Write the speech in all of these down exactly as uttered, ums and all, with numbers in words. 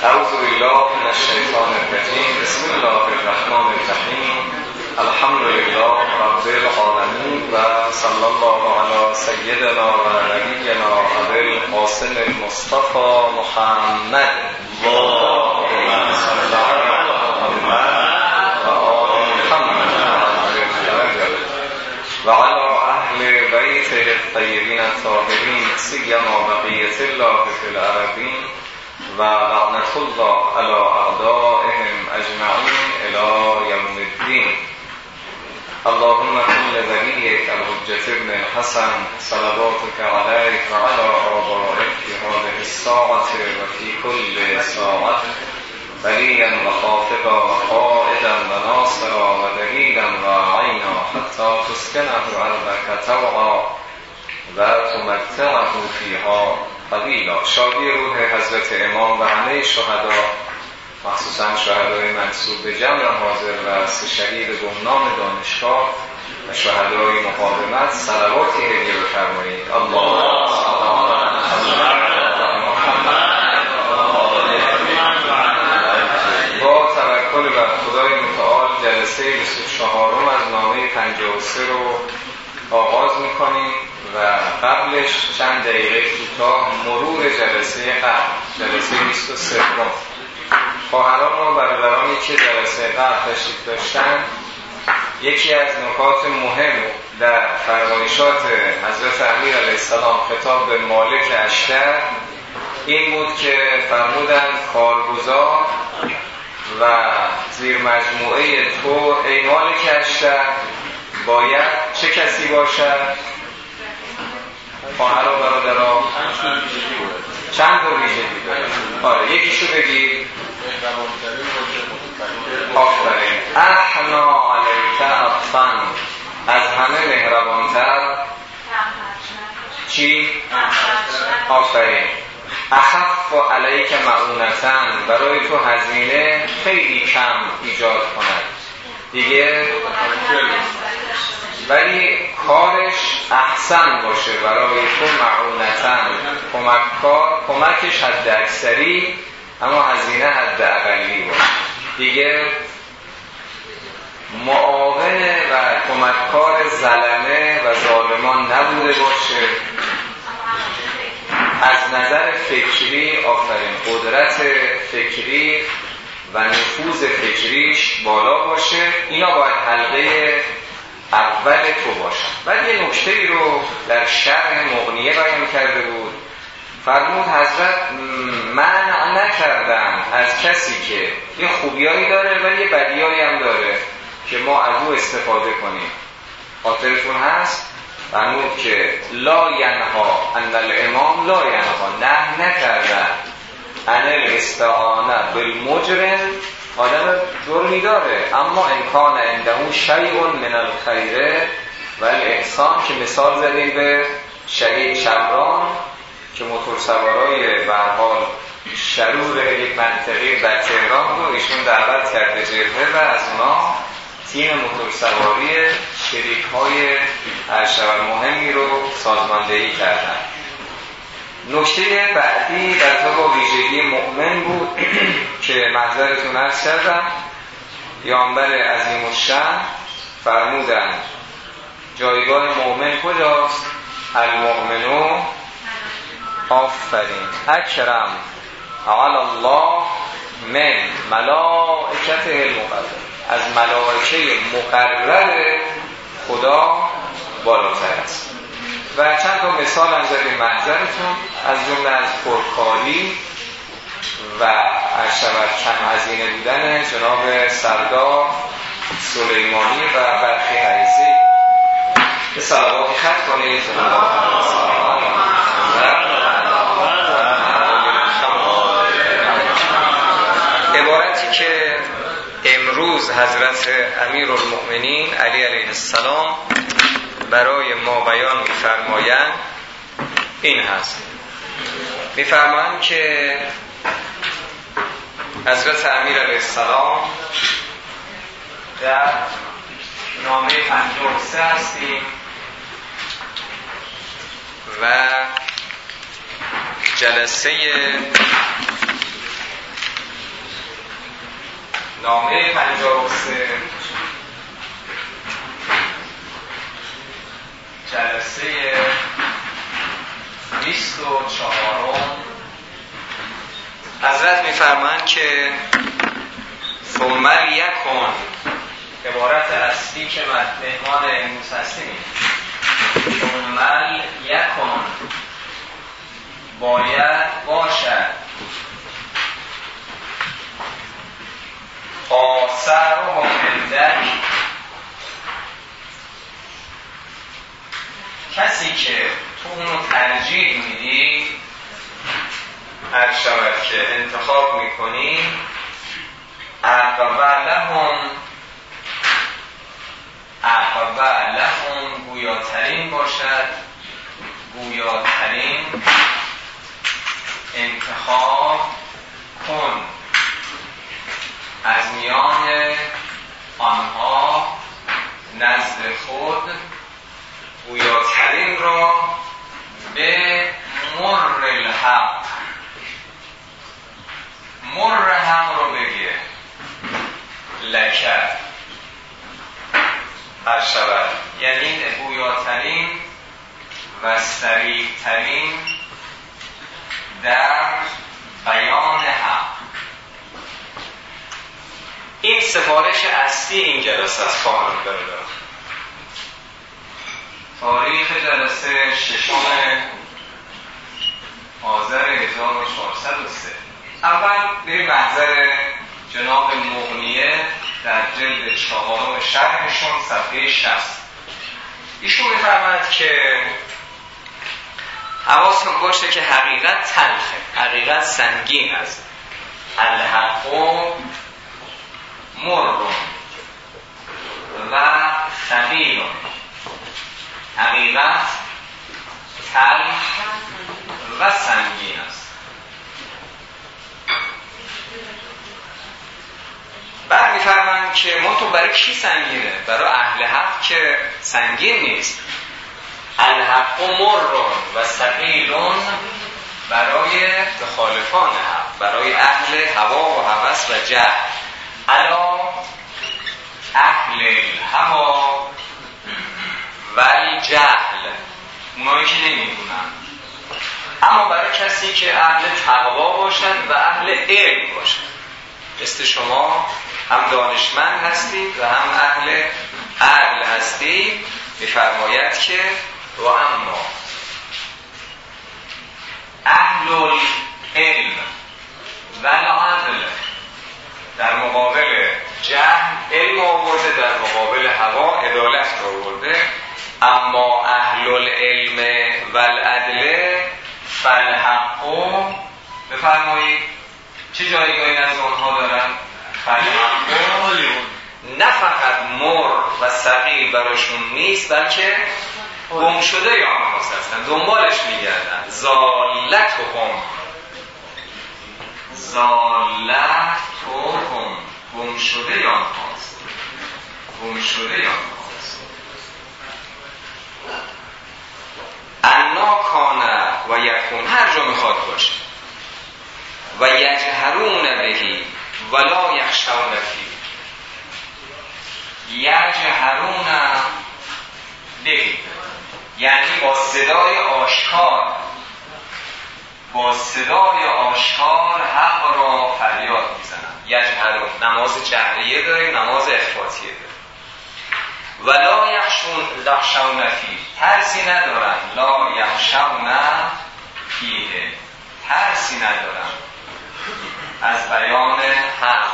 اعوذ بالله من الشیطان الرجیم. بسم الله الرحمن الرحیم. الحمد لله رب العالمین و صلی الله علی سیدنا و نبینا ابی القاسم المصطفى محمد اللهم صل علی محمد و آل محمد و علی اهل بیته الطیبین الطاهرین سیما بقیة الله فی الارضین و لعنت الله علی اعدائهم اجمعین الی یوم الدین. اللهم كن لوليك الحجة ابن الحسن صلواتك عليه وعلى آبائك في هذه الساعة وفي كل ساعة وليا وخافقا وقائدا وناصرا ودليلا وعينا حتى تسكنه أرضك طوعا وتمتعه فيها قليلا. شادی روح حضرت امام و همه شهدا، مخصوصا شهدای منسوب به جمع حاضر و سه شهید گمنام دانشگاه و شهدای مقاومت، صلواتی هدیه بفرمایید. اللهم صل علی محمد. با توکل بر خدای متعال جلسه بیست و چهارم از نامه پنجاه و سه رو آغاز می‌کنیم و قبلش چند دقیقه کوتاه مرور جلسه قبل، جلسه بیست و سه. خواهران و برادرانی که جلسه قبل تشریف داشتن، یکی از نکات مهم در فرمایشات حضرت امیر علیه السلام خطاب به مالک اشتر این بود که فرمودند کارگزار و زیر مجموعه تو ای مالک اشتر باید چه کسی باشد؟ خواهران و برادران چند تا ویژگی داره. آره یکیشو بگید. آفرین. احنا علیک عطفن، از همه مهربانتر. چی؟ آفرین. اخف علیک معونتن، برای تو هزینه خیلی کم ایجاد کند. دیگه ولی کارش احسن باشه، برای تو معونتن، کمک کار، کمکش حد اکثری اما هزینه حد اقلی باشه. دیگه معاون و کمککار ظلمه و ظالمان نبوده باشه. از نظر فکری آفرین قدرت فکری و نفوذ فکریش بالا باشه. اینا باید حلقه اول تو باشن. بعد یه نکته‌ای رو در شرح مغنیه بیان کرده بود. فرمود حضرت منع نکردم از کسی که یه خوبیایی داره و یه بدیایی هم داره که ما از او استفاده کنیم. خاطرتون هست؟ فرمود که لا ینها ان الامام لا ینها، نه نکردن ان الاستعانه بالمجرم. آدم جرمی داره اما امکان عنده شیء من الخیر و الاحسان، که مثال زدیم به شهید شمران که موتور سوارای به هر حال شرور یک منطقه در تهران رو ایشون دعوت کرده جبهه و از اونا تیم موتور سواری شریک های ارشد مهمی رو سازماندهی کردن. نکته بعدی در تو با ویژگی مؤمن بود که محضرتون عرض کردم. پیامبر عظیم الشأن فرمودن جایگاه مؤمن کجاست؟ المؤمنون آفرین اکرم علی الله من ملائکته المقربه، از ملائکه مقرب خدا بالاتر است. و چند تا مثال هم زدیم محضرتون، از جمله از پرکاری و ارشد کم هزینه بودن جناب سردار سلیمانی و برخی حریزی. به صلواتی خط کنید. عبارتی که امروز حضرت امیرالمؤمنین علی علیه السلام برای ما بیان می‌فرمایند این هست. می‌فرمایند که حضرت امیر علیه السلام در نامه پنجاه و سه هستیم و جلسه نامه پنجاه و سه جلسه بیست و چهارم حضرت می‌فرمایند که ثم یکن، عبارت اصلی که مهمان امروز هستیم، ثم یکن باید باشد آثار و مندک، کسی که تو اونو ترجیح میدی، هر شود که انتخاب میکنی، اقبل لهم اقبل لهم گویاترین باشد، گویاترین انتخاب کن از میان آنها نزد خود، گویاترین را به مر الحق، مر حق رو بگه لکه هر شود، یعنی گویاترین و صریح‌ترین در بیان حق. این سفارش اصلی این جلسه است. خواهران برادران، تاریخ جلسه ششم آذر هزار و چهارصد و سه. اول بریم محضر جناب مغنیه در جلد چهارم شرحشون صفحه شصت. ایشون می‌فرماید که حواستون باشه که حقیقت تلخه، حقیقت سنگین است. الحق مر و ثقیل، حقیقت تلخ و سنگین است. بعد می‌فرمایند که ما تو برای کی سنگینه؟ برای اهل حق که سنگین نیست. الحق مر و ثقیل برای مخالفان حق، برای اهل هوا و هوس و جهل. الا اهل الهوا و الجهل، اونایی که نمیدونن. اما برای کسی که اهل تقوا باشد و اهل علم باشد، مثل شما هم دانشمند هستید و هم اهل عقل هستید، می‌فرماید که و اما اهل العلم و العدل، در مقابل جهل علم آورده، در مقابل هوا عدالت آورده. اما اهل العلم و العدل فالحق، بفرمایید چه جایگاهی نزد آنها دارن؟ فالحق نه فقط مر و ثقیل براشون نیست، بلکه گم شده یا آنهاست هستن، دنبالش میگردن. زالتهم زالتهم گم شده یا آنهاست، گم شده یا آنهاست. انا کانه و یکون، هر جا میخواد باشه. و یجهرون بهی ولا یخشون فی، یجهرون بهی یعنی با صدای آشکار، با صدای آشکار حق را فریاد میزنن. یجهرون، نماز جهریه داریم، نماز اخفاتیه داریم. ولا یخشون یخشون فی، ترسی ندارن. لا یخشون فیه، ترسی ندارن از بیان حق.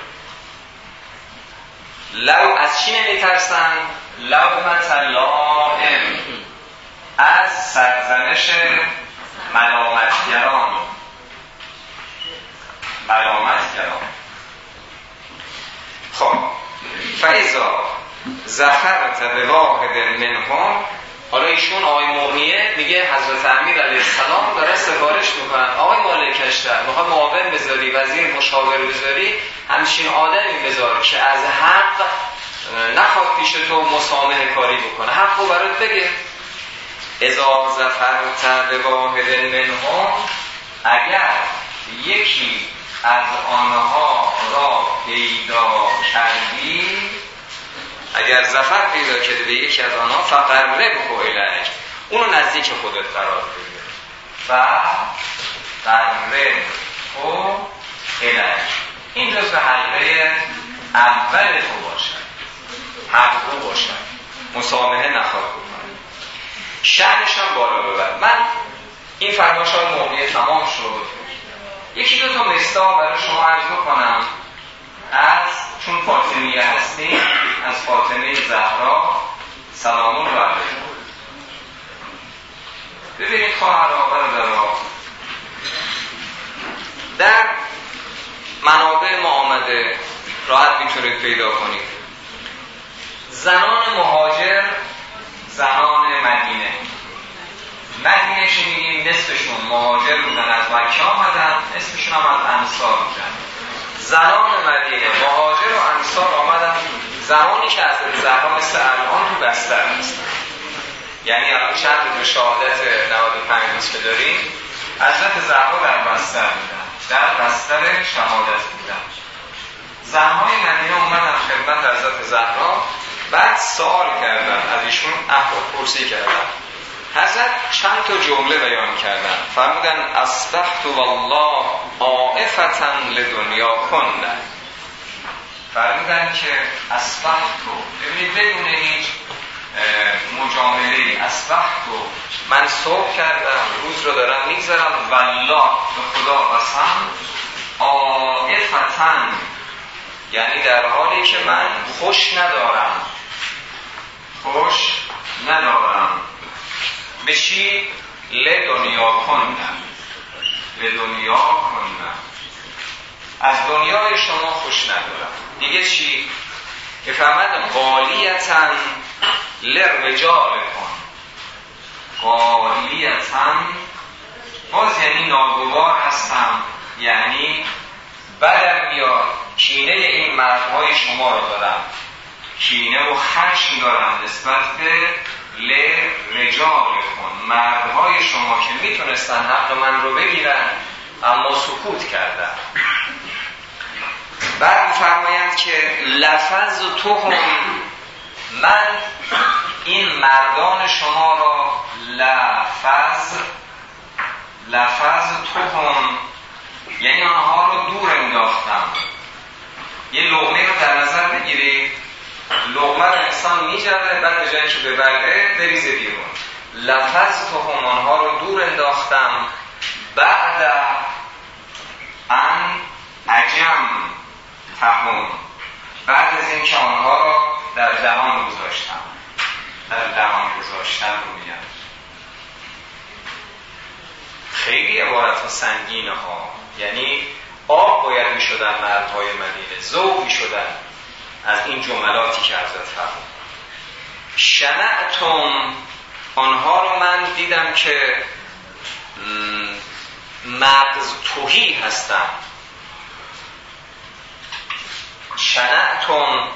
لو از چی نمیترسن؟ لومت لائم، از سرزنش ملامتگران، ملامتگران. خب فاذا ظفرت بواحد منهم، حالا ایشون آقای مغنیه میگه حضرت امیر علیه السلام داره سفارش میکنن، آقای مالک اشتر میخواد معاون بذاری، وزیر مشاور بذاری، همچین آدمی بذار که از حق نخواد پیش تو مسامحه کاری بکنه، حق رو برات بگه. اذا ظفرت بواحد منهم، اگر یکی از آنها را پیدا کردی، اگر ظفر پیدا کردی به یکی از آنها، فقربه الیک، اونو نزدیک خودت قرار بده. فقربه الیک، این جزء حلقه اول تو باشد، حق او باشد، مسامحه نخواد بکنه، شأنش هم بالا ببر. من این فرمایش های موقعی تمام شد، یکی دو تا مستاق برای شما عرض بکنم از، چون فاطمیه هستیم، از فاطمه زهرا سلام الله علیها. ببینید خواهرها برادرها، در منابع ما آمده، راحت میتونید پیدا کنید، زنان مهاجر، زنان مدینه، مدینه چی میگیم؟ نصفشون مهاجر بودن، از مکه آمدن، نصفشون هم از انصار بودن. زنان مدینه مهاجر و انصار آمدن، زمانی که از زهرا مثل الان تو بستر هستن، یعنی الان چند روز شهادت نود و پنج روز که داریم، حضرت زهرا در بستر بودن، در بستر شهادت بودن. زنهای مدینه اومدن خدمت حضرت زهرا، بعد سوال کردن از ایشون، احوال پرسی کردن. حضرت چند تا جمله بیان کردن، فرمودن اصبحت والله عائفة لدنیا کنه. فرمودن که اصبحت، ببینید بدون هیچ مجامله، اصبحت من صبح کردم، روز رو دارم میگذرم، والله به خدا قسم، عائفة، یعنی در حالی که من خوش ندارم، خوش ندارم به چی؟ لدنیا کنم، لدنیا کنم، از دنیای شما خوش ندارم. دیگه چی؟ که فرمد غالیتن لرجال کن، غالیتن باز یعنی ناگوار هستم، یعنی بدم میاد، کینه این مردهای شما رو دارم، کینه و خشم دارم نسبت به لرجال کن، مردهای شما که میتونستن حق من رو بگیرن اما سکوت کردن. بعد فرمایند که لفظ توهم، من این مردان شما را لفظ لفظ توهم یعنی آنها رو دور انداختم. یه لقمه رو در نظر بگیرید، لقمه رو انسان میجره، بعد به جایی که ببلعه بریزه بیرون. لفظ توهم، آنها رو دور انداختم، بعد ان عجم تهم، بعد از این که آنها را در دهان گذاشتم، در دهان گذاشتن رو میگن. خیلی عبارت سنگینه ها، یعنی آب باید می شدن مردهای مدینه، ذوق می شدن از این جملاتی که حضرت فرمود. شنعتم، آنها رو من دیدم که مغز تهی هستن. شنعتم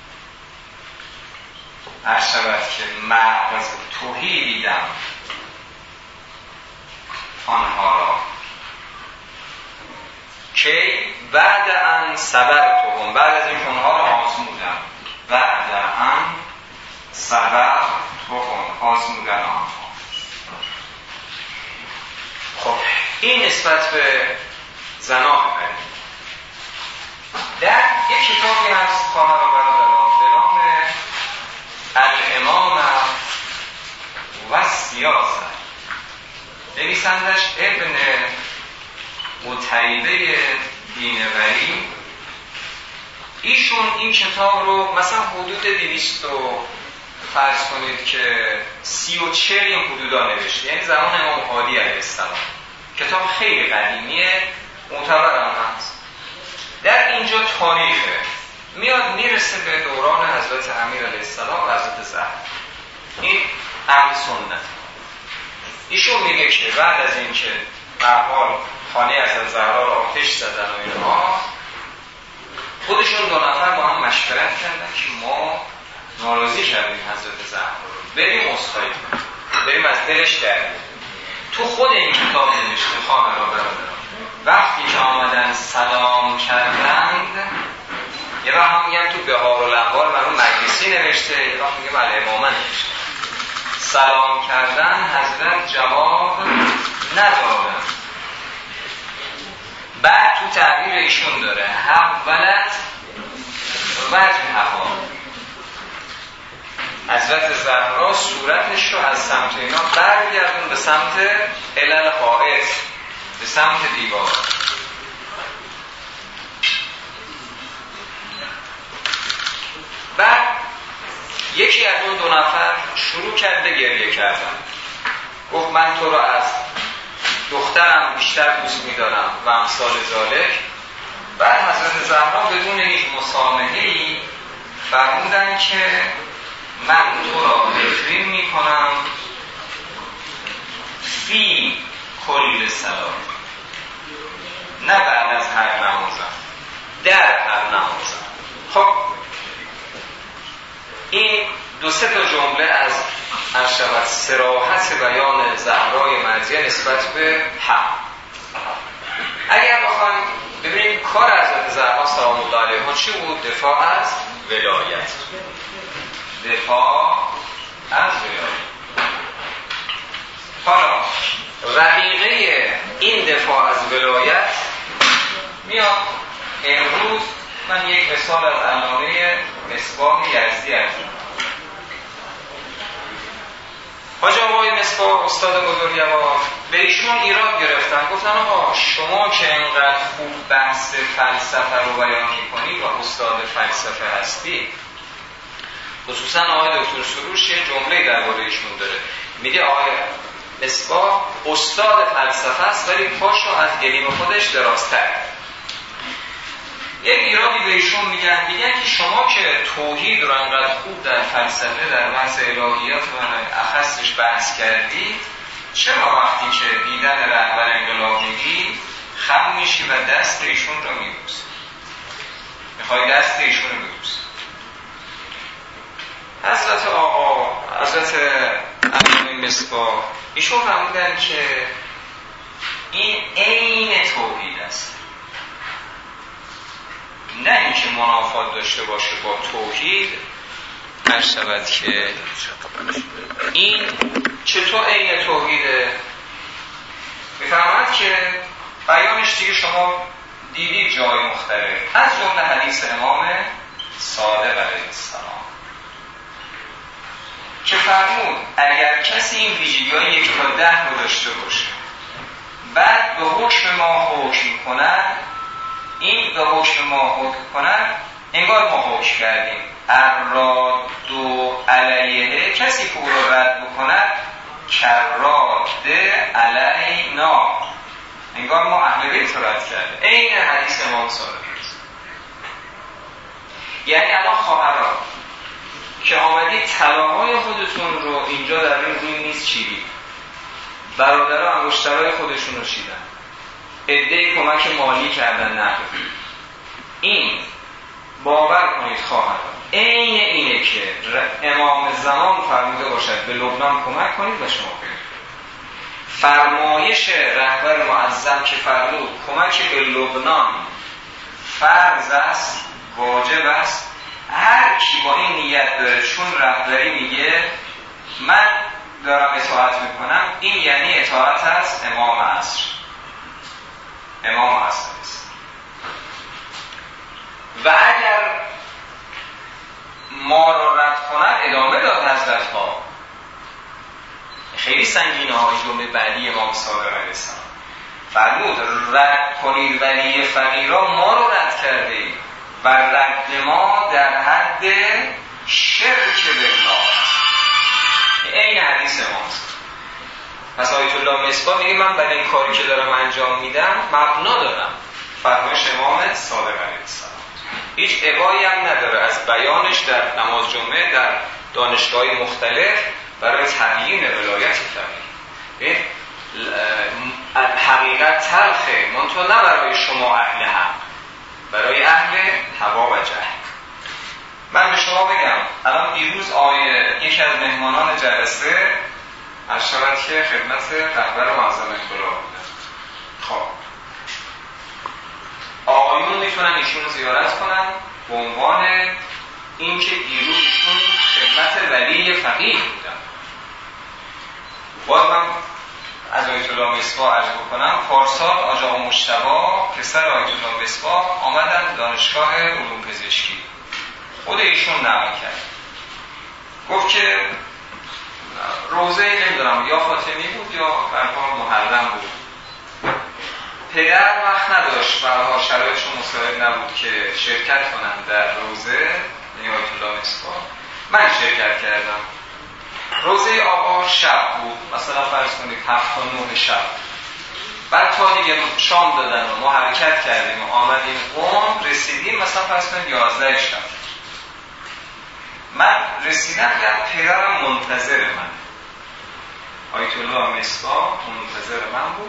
ارشبت که مغز تهی دیدم آنها را، که بعد ان صبرتهم، بعد از این اونها را آزمودم، بعد ان صبرتهم، آزمودن آنها. خب این نسبت به زنان مدینه. در یک کتابی هست خواهر و برادران به نام الامام و سیاست، نویسندش ابن متیبه دینوری. ایشون این کتاب رو مثلا حدود دویست و فرض کنید که سی و چهل این حدودا نوشته، یعنی زمان امام هادی علیه السلام. کتاب خیلی قدیمیه، معتبر هم هست. در اینجا تاریخه، میاد میرسه به دوران حضرت امیر علیه السلام و حضرت زهرا. این اهل سنت. ایشون میگه که بعد از این که به هر حال خانه حضرت زهرا رو آتش زدن و اینها، خودشون دو نفر با هم مشورت کردن که ما ناراضی کردیم حضرت زهرا رو، بریم عذرخواهی کنیم، بریم از دلش درد. تو خود این کتاب نوشته خواهرها برادران وقتی که آمدن سلام کردند، یه وقت هم میگم تو بهار الاحوال مرحوم مجلسی نوشته، یه وقت میگم الامامه نوشته، سلام کردن حضرت جواب ندادن. بعد تو تعبیر ایشون داره حولت وجهها، حضرت زهرا صورتش رو از سمت اینا برگردون به سمت علل حائط، به سمت دیوار. بعد یکی از اون دو نفر شروع کرد به گریه کردن، گفت من تو رو از دخترم بیشتر دوست می‌دارم و امثال ذالک. بعد حضرت زهرا بدون هیچ مسامحه‌ای فرمودن که من تو را تکریم می‌کنم فی کل صلات، نه بعد از هر نمازم، در هر نمازم. خب این دو سه تا جمله از ارشد صراحت بیان زهرای مرضیه نسبت به حق. اگر بخوایم ببینیم کار حضرت زهرا سلام الله علیها چی بود؟ دفاع از ولایت، دفاع از ولایت. حالا رقیقه این دفاع از ولایت میاد. امروز من یک مثال از علامه مصباح یزدی هستم. حاج آقای مصباح استاد بزرگوار به ایشون ایراد گرفتن، گفتن آقا شما که اینقدر خوب بحث فلسفه رو بیان می‌کنید و استاد فلسفه هستی، خصوصا آقای دکتر سروش یه جمله درباره ایشون داره، میگه آقای مصباح استاد فلسفه است ولی پاشو از گلیم خودش درازتر. یک ایرادی به ایشون میگن، میگن که شما که توحید رو انقدر خوب در فلسفه در بحث الهیات و اخصش بحث کردید، چرا وقتی که دیدن رهبر انقلاب میگی خم میشی و دست ایشون رو میبوسی، میخوای دست ایشون رو میبوسی؟ حضرت آقا حضرت امین مصباح ایشون فرمودن که این عین توحید است، نه اینکه منافات داشته باشه با توحید. عرض شود که این چطور عین توحیده؟ میفرماد که بیانش دیگه شما دیدید جای مختلف، از جمله حدیث امام صادق علیه السلام که فرمود اگر کسی این ویژگی‌های یک تا ده رو داشته باشه بعد به حکم ما حکم کند، این به حکم ما حکم کند انگار ما حکم کردیم. اراد و علیه، کسی که او را رد بکند کراد علینا، انگار ما اهل بیت رو رد کردیم. این حدیث امام صادق است. یعنی الان خواهران که آمدید طلاهای خودتون رو اینجا در این روی میز چیدید، برادرها انگشترهای خودشون رو چیدن، عده‌ای کمک مالی کردن، نه این باور کنید خواهران عین اینه که امام زمان فرموده باشد به لبنان کمک کنید و شما کنید. فرمایش رهبر معظم که فرمود کمک به لبنان فرض است، واجب است، هر کی با این نیت داره چون رهبری میگه من دارم اطاعت میکنم، این یعنی اطاعت از امام عصر. امام عصر است. و اگر ما رو رد کند ادامه داد حضرت ها، خیلی سنگینه های جمله بعدی امام صادق علیه السلام فرمود رد کنید ولی فقیرا ما رو رد کرده اید و رد ما در حد شرک بالله. این حدیث ماست. پس آیت الله مصباح میگه من برای این کاری که دارم انجام میدم مبنا دارم، فرمایش امام صادق علیه السلام هیچ ابایی هم نداره از بیانش در نماز جمعه در دانشگاه مختلف برای تعیین ولایت فقیه. حقیقت تلخه، منتها نه برای شما اهل حق، برای اهل هوا و جهل. من به شما بگم الان دیروز آیه یکی از مهمانان جلسه عرض شود که خدمت رهبر معظم انقلاب بودن. خب میتونن ایشون رو زیارت کنن به عنوان اینکه دیروز ایشون خدمت ولی فقیه بودن. باید من از آیت الله مصباح عرض بکنم، پارسال آقا مجتبی پسر آیت الله مصباح آمدن دانشگاه علوم پزشکی، خود ایشون نقل کرد، گفت که روزه نمیدونم یا فاطمی بود یا برها محرم بود، پدر وقت نداشت، برها شرایطشون مساعد نبود که شرکت کنن در روزه یعنی آیت الله مصباح. من شرکت کردم. روزه آقا شب بود، مثلا فرض کنید هفت تا نه شب. بعد تا دیگه شام دادن و ما حرکت کردیم و آمدیم قم، رسیدیم مثلا فرض کنید یازده شب. من رسیدم که پدرم منتظر من، آیت الله مصباح منتظر من بود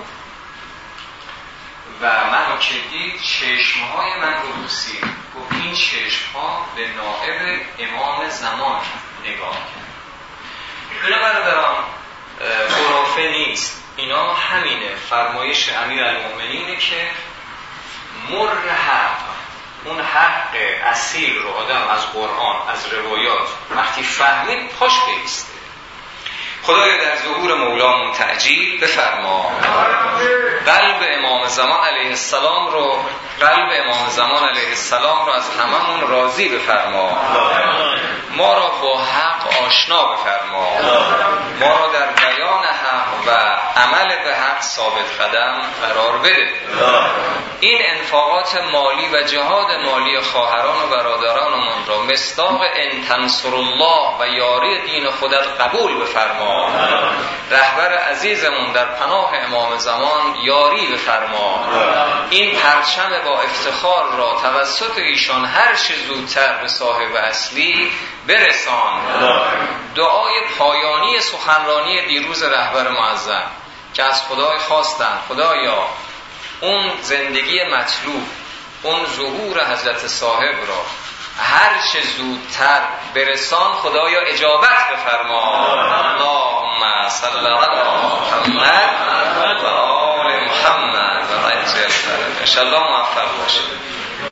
و منو که دید چشمهای من رو بوسید، گفت این چشمها به نائب امام زمان نگاه کرد. اینا برادران خرافه نیست، اینا همینه، فرمایش امیرالمومنینه که مر حق، اون حق اصیل رو آدم از قرآن از روایات وقتی فهمید پاش بیسته. خدایا در ظهور مولامون تعجیل بفرما. قلب امام زمان علیه السلام رو قلب امام زمان علیه السلام رو از هممون راضی بفرما. ما را با حق آشنا بفرما. ما را در بیان حق و عمل به حق ثابت قدم قرار بده. این انفاقات مالی و جهاد مالی خواهران و برادرانمون را مصداق ان تنصر الله و یاری دین خودت قبول بفرما. رهبر عزیزمون در پناه امام زمان یاری بفرما. این پرچم با افتخار را توسط ایشان هر چه زودتر به صاحب اصلی برسان. دعای پایانی سخنرانی دیروز رهبر معظم که از خدای خواستن، خدایا اون زندگی مطلوب، اون ظهور حضرت صاحب را هر چه زودتر برسان، خدایا اجابت بفرما. اللهم صل علی محمد و آل محمد و عجل فرج. ان شاء الله موفق باشید.